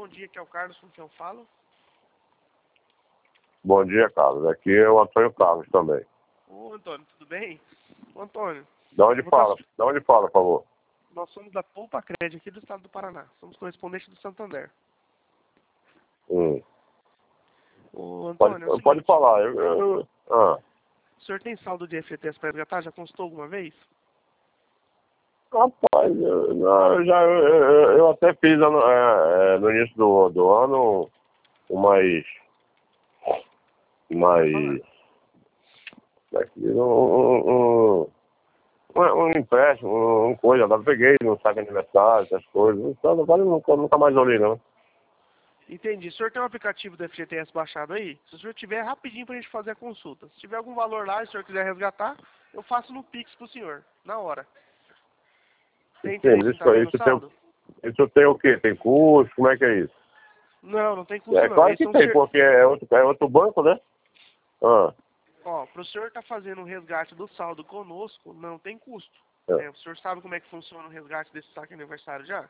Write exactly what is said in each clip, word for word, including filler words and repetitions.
bom dia, que é o Carlos com quem eu falo. Bom dia, Carlos. Aqui é o Antônio Carlos também. Ô, Antônio, tudo bem? Ô, Antônio. De onde fala? Tá... De onde fala, por favor? Nós somos da Poupa Crédito aqui do estado do Paraná. Somos correspondentes do Santander. Hum. Ô, Antônio, Pode, é o seguinte, pode falar. Eu, eu, ah. O senhor tem saldo de F G T S para resgatar? Já consultou alguma vez? Rapaz, eu, não, eu já, eu, eu, eu até fiz é, é, no início do, do ano umas... umas... Um, um, um, um, um empréstimo, um coisa, eu peguei no saco de aniversário, essas coisas. Então agora eu nunca, nunca mais olhei, não. Entendi. O senhor tem um aplicativo do F G T S baixado aí? Se o senhor tiver, é rapidinho pra gente fazer a consulta. Se tiver algum valor lá e o senhor quiser resgatar, eu faço no Pix pro senhor, na hora. Tem interesse em estar vendo o saldo? Tem, isso tem o quê? Tem custo? Como é que é isso? Não, não tem custo É não. claro Esse que é um tem, ser... porque é outro, é outro banco, né? Ah. Ó, pro senhor estar tá fazendo um resgate do saldo conosco, não tem custo. É. É, o senhor sabe como é que funciona o resgate desse saque de aniversário já?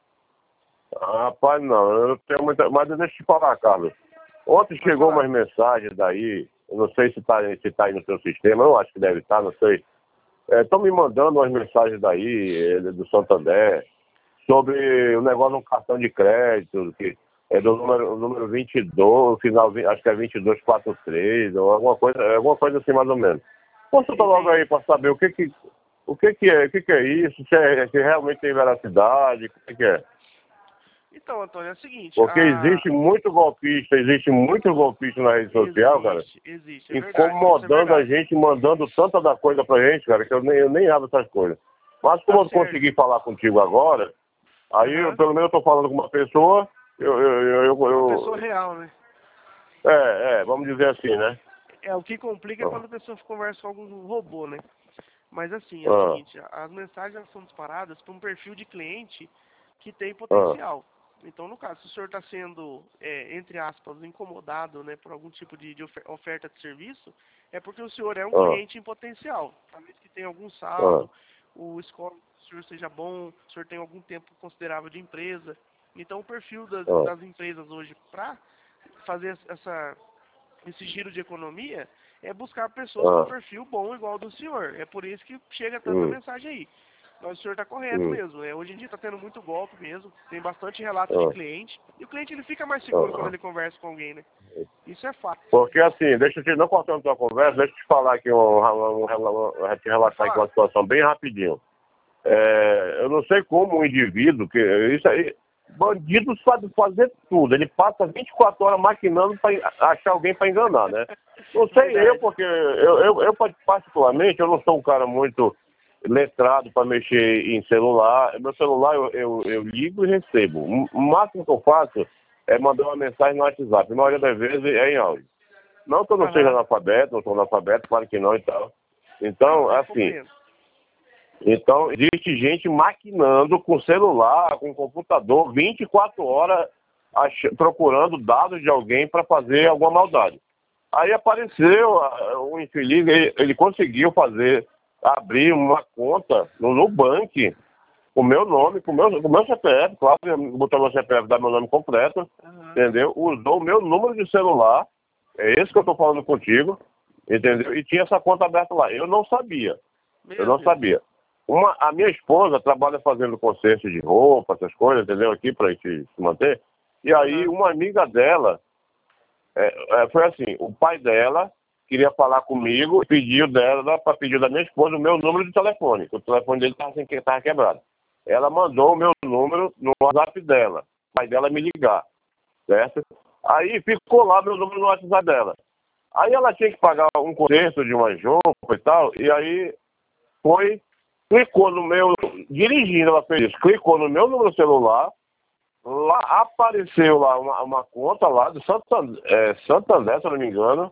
Ah, rapaz, não, eu não tenho muita... Mas deixa eu te falar, Carlos. Ontem Pode chegou falar. umas mensagens daí, eu não sei se tá, se tá aí no seu sistema, eu acho que deve estar, não sei. Estão me mandando umas mensagens daí, do Santander, sobre o negócio de um cartão de crédito, que é do número, número vinte e dois, final, acho que é vinte e dois quarenta e três, ou alguma coisa, alguma coisa assim mais ou menos. Consulta logo aí para saber o que que, o que que é, o que que é isso, se, é, se realmente tem veracidade, o que que é. Então, Antônio, é o seguinte... Porque a... existe muito golpista, existe muito golpista na rede social, cara. Existe, existe, é verdade, Incomodando é a gente, mandando tanta da coisa pra gente, cara, que eu nem, eu nem abro essas coisas. Mas como tá eu certo. consegui falar contigo agora, aí Uhum. eu, pelo menos eu tô falando com uma pessoa, eu... eu, eu, eu, eu Uma pessoa real, né? é, é, vamos dizer assim, né? É, o que complica é Ah. quando a pessoa conversa com algum robô, né? Mas assim, é Ah. o seguinte, as mensagens elas são disparadas para um perfil de cliente que tem Ah. potencial. Então, no caso, se o senhor está sendo, é, entre aspas, incomodado, né, por algum tipo de, de oferta de serviço, é porque o senhor é um Ah. cliente em potencial. Talvez que tenha algum saldo, o score do senhor seja bom, o senhor tem algum tempo considerável de empresa. Então, o perfil das, Ah. das empresas hoje para fazer essa, esse giro de economia é buscar pessoas Ah. com perfil bom igual ao do senhor. É por isso que chega tanta Hum. mensagem aí. Mas o senhor está correto Hum. mesmo. É, hoje em dia está tendo muito golpe mesmo. Tem bastante relato de Ah. cliente. E o cliente ele fica mais seguro Ah. quando ele conversa com alguém, né? Isso é fato. Porque assim, deixa eu te, não cortando tua conversa, deixa eu te falar aqui, um, um, um, um, te relatar aqui uma situação bem rapidinho. É, eu não sei como um indivíduo, que isso aí, bandido sabe fazer tudo, ele passa vinte e quatro horas maquinando para achar alguém para enganar, né? Não sei Verdade. eu, porque eu, eu, eu particularmente, eu não sou um cara muito letrado para mexer em celular. Meu celular eu, eu, eu ligo e recebo. O máximo que eu faço é mandar uma mensagem no WhatsApp. A maioria das vezes é em áudio. Não que eu não Aham. seja analfabeto, não sou analfabeto, claro que não e tal. Então, Não, eu assim, compreendo. então existe gente maquinando com celular, com computador, vinte e quatro horas ach... procurando dados de alguém para fazer alguma maldade. Aí apareceu o infeliz, ele, ele conseguiu fazer, abrir uma conta no Nubank, com o meu nome, com o meu, com o meu C P F, claro, botou meu C P F, dá meu nome completo, Aham. entendeu? Usou o meu número de celular, é esse que eu estou falando contigo, entendeu? E tinha essa conta aberta lá. Eu não sabia, Meu eu não Deus. sabia. Uma, a minha esposa trabalha fazendo conserto de roupa, essas coisas, entendeu? Aqui para a gente se manter. E aí Uhum. uma amiga dela, é, é, foi assim, o pai dela queria falar comigo e pediu dela, para pedir da minha esposa o meu número de telefone, que o telefone dele estava sem, tava quebrado. Ela mandou o meu número no WhatsApp dela, o pai dela me ligar, certo? Aí ficou lá meu número no WhatsApp dela. Aí ela tinha que pagar um conserto de uma roupa e tal, e aí foi, clicou no meu, dirigindo, ela fez isso, clicou no meu número celular, lá apareceu lá uma, uma conta lá de Santander, é, Santander, se eu não me engano,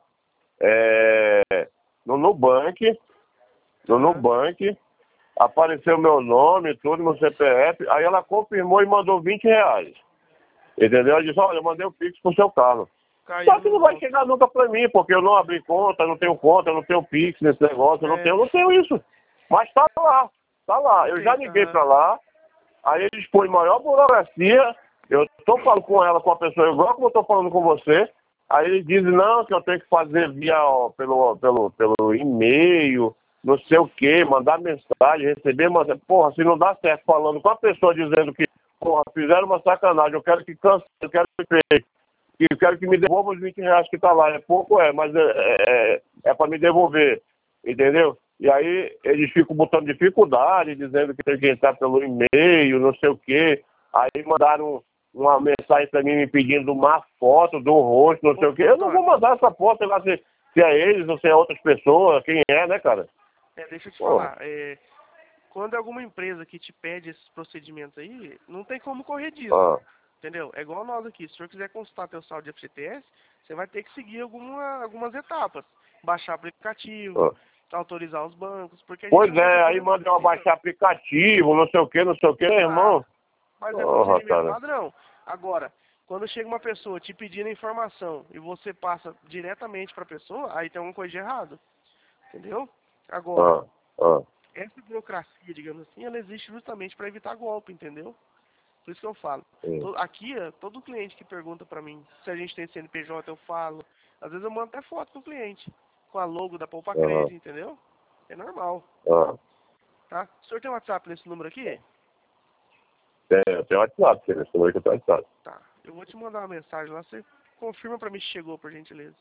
é, no Nubank, no Nubank, apareceu meu nome, tudo, meu C P F, aí ela confirmou e mandou vinte reais. Entendeu? Ela disse, olha, eu mandei o Pix pro seu carro. Caiu Só que no não vai golpe. chegar nunca pra mim, porque eu não abri conta, eu não tenho conta, eu não tenho Pix nesse negócio, eu não É. tenho, eu não tenho isso. Mas tá lá, tá lá. Eu já Entendi, liguei aham. pra lá, aí eles põem maior burocracia, Eu tô falando com ela, com a pessoa igual como eu tô falando com você. Aí eles dizem, não, que eu tenho que fazer via, ó, pelo, pelo, pelo e-mail, não sei o quê, mandar mensagem, receber, mensagem. Porra, se não dá certo falando com a pessoa dizendo que, porra, fizeram uma sacanagem, eu quero que cancele, eu quero que feche, eu quero que me devolva os vinte reais que tá lá. É pouco, é, mas é, é, é para me devolver, entendeu? E aí eles ficam botando dificuldade, dizendo que tem que entrar pelo e-mail, não sei o quê. Aí mandaram uma mensagem para mim me pedindo uma foto do rosto, não sei o quê. Eu não vou mandar essa foto, sei lá se, se é eles ou se é outras pessoas, quem é, né, cara? É, deixa eu te Porra. falar, é, quando é alguma empresa que te pede esses procedimentos aí, não tem como correr disso, Ah, entendeu? É igual nós aqui, se o senhor quiser consultar teu saldo de F G T S, você vai ter que seguir alguma, algumas etapas, baixar aplicativo, ah. autorizar os bancos, porque a gente Pois não vai é, ter aí poder manda eu assim, baixar aplicativo, não sei o quê, não sei o quê, irmão. mas é Porra, procedimento cara. padrão. Agora, quando chega uma pessoa te pedindo informação e você passa diretamente para a pessoa, aí tem alguma coisa de errado, entendeu? Agora, Ah, ah. essa burocracia, digamos assim, ela existe justamente para evitar golpe, entendeu? Por isso que eu falo. Sim. To- Aqui, ó, todo cliente que pergunta para mim se a gente tem C N P J, eu falo. Às vezes eu mando até foto do cliente, com a logo da Poupa Aham. Crédito, entendeu? É normal, Ah. tá? O senhor tem WhatsApp nesse número aqui? Tem, tem WhatsApp, tem esse número que tem WhatsApp. Tá. Eu vou te mandar uma mensagem lá, você confirma para mim se chegou, por gentileza.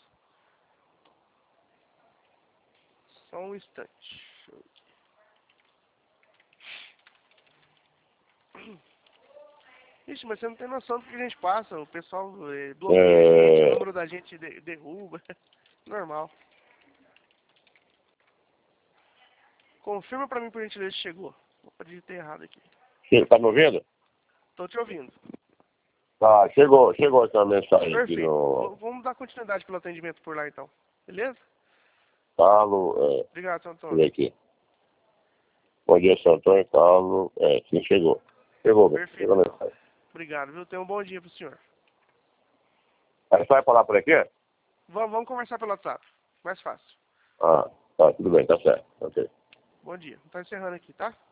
Só um instante. Deixa eu- Ixi, mas você não tem noção do que a gente passa. O pessoal eh, bloqueia a gente, o É... número da gente de- derruba. Normal. Confirma pra mim, por gentileza, se chegou. Vou digitar errado aqui. Che- Tá me ouvindo? Tô te ouvindo. Tá, chegou, chegou essa mensagem aqui Perfeito. no V- vamos dar continuidade pelo atendimento por lá, então. Beleza? Carlos, é, Obrigado, seu deixa eu Antônio. ver aqui. Bom dia, São Antônio, Carlos, é, sim, chegou. Chegou, meu, Perfeito, chegou a então. mensagem. Obrigado, viu? Tenha um bom dia pro senhor. Aí você vai falar por aqui? Vamos, vamos conversar pelo WhatsApp. Mais fácil. Ah, tá, tudo bem, tá certo, ok. Bom dia. Tá encerrando aqui, tá?